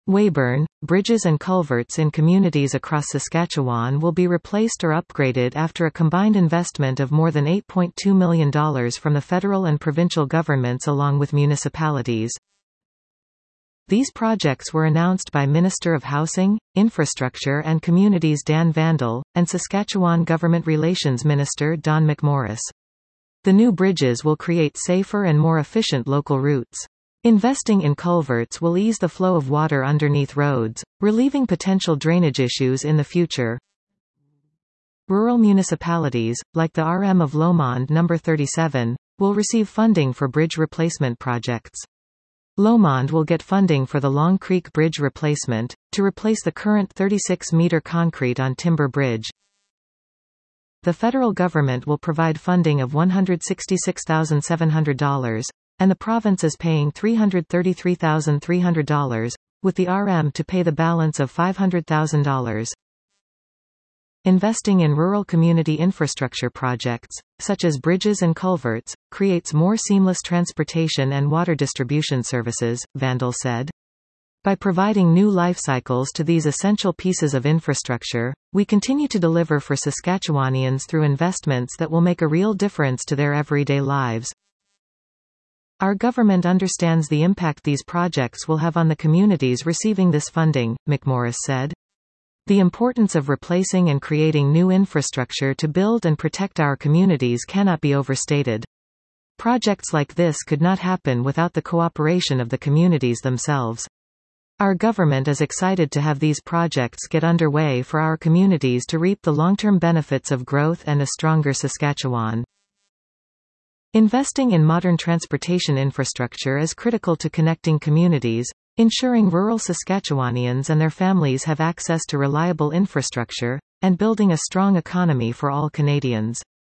Weyburn, bridges and culverts in communities across Saskatchewan will be replaced or upgraded after a combined investment of more than $8.2 million from the federal and provincial governments along with municipalities. These projects were announced by Minister of Housing, Infrastructure and Communities Dan Vandal, and Saskatchewan Government Relations Minister Don McMorris. The new bridges will create safer and more efficient local routes. Investing in culverts will ease the flow of water underneath roads, relieving potential drainage issues in the future. Rural municipalities, like the RM of Lomond No. 37, will receive funding for bridge replacement projects. Lomond will get funding for the Long Creek Bridge replacement, to replace the current 36-meter concrete on Timber Bridge. The federal government will provide funding of $166,700, and the province is paying $333,300, with the RM to pay the balance of $500,000. Investing in rural community infrastructure projects, such as bridges and culverts, creates more seamless transportation and water distribution services, Vandal said. By providing new life cycles to these essential pieces of infrastructure, we continue to deliver for Saskatchewanians through investments that will make a real difference to their everyday lives. Our government understands the impact these projects will have on the communities receiving this funding, McMorris said. The importance of replacing and creating new infrastructure to build and protect our communities cannot be overstated. Projects like this could not happen without the cooperation of the communities themselves. Our government is excited to have these projects get underway for our communities to reap the long-term benefits of growth and a stronger Saskatchewan. Investing in modern transportation infrastructure is critical to connecting communities, ensuring rural Saskatchewanians and their families have access to reliable infrastructure, and building a strong economy for all Canadians.